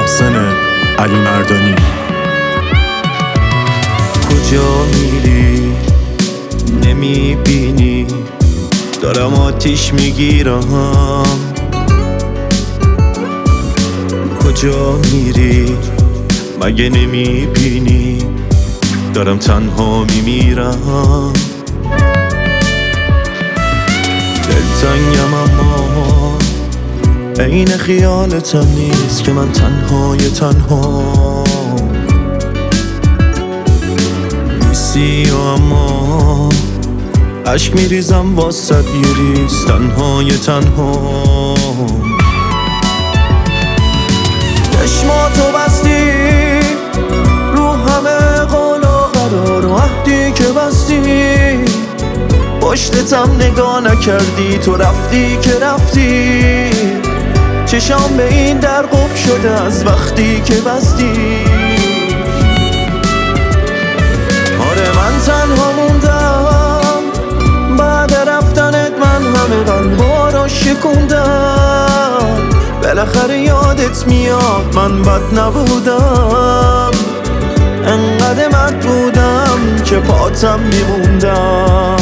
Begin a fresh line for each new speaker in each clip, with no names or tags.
محسن علی مردانی.
کجا میری نمیبینی دارم آتیش میگیرم، کجا میری مگه نمیبینی دارم تنها میمیرم. دلتنگم اما عین خیالتم نیست که من تنهای تنها نیستی، اما عشق میریزم واسد یه ریز تنهای تنها. چشماتو بستی رو همه قول و قرار و عهدی که بستی، پشتتم نگاه نکردی تو رفتی که رفتی، چشام به این در قفل شده از وقتی که بستی. آره من تنها موندم بعد رفتنت، من همه قلبا رو شکوندم، بالاخره یادت میاد من بد نبودم، انقدر مد بودم که پاتم میموندم.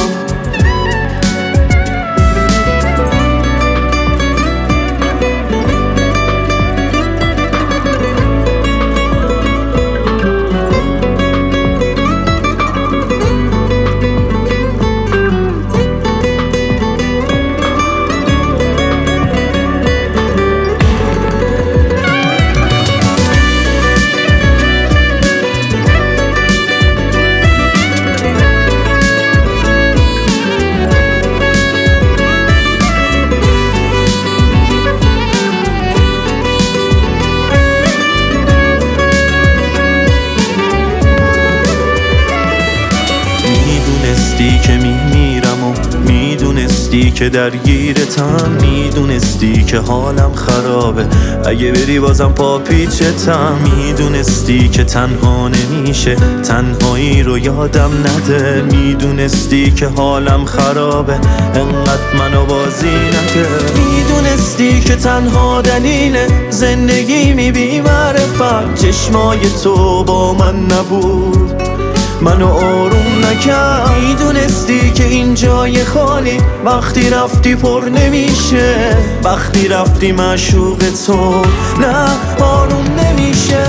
میدونستی که میمیرم و میدونستی که درگیرتم، میدونستی که حالم خرابه اگه بری بازم پا پیچتم، میدونستی که تنها نمیشه تنهایی رو یادم نده، میدونستی که حالم خرابه انقدر منو بازی نده، میدونستی که تنها دلیل زندگی بی معرفت چشمای تو با من نبود منو آروم نکرد، میدونستی که این جای خالی وقتی رفتی پر نمیشه، وقتی رفتی معشوق تو نه آروم نمیشه.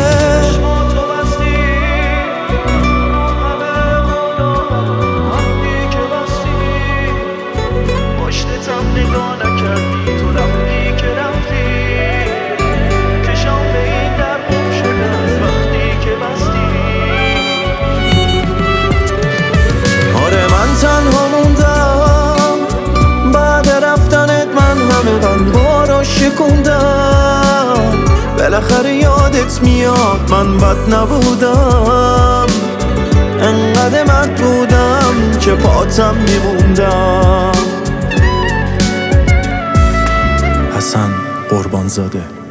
پشتتم نگاه نکردی تو رفتی که رفتی، چشام به این در قفل شده از وقتی که بستی. من تنها موندم بعد رفتنت، من همه قلبا رو شکوندم، بالاخره یادت میاد من بد نبودم، انقدر مد بودم که پاتم میموندم.
حسن قربانزاده.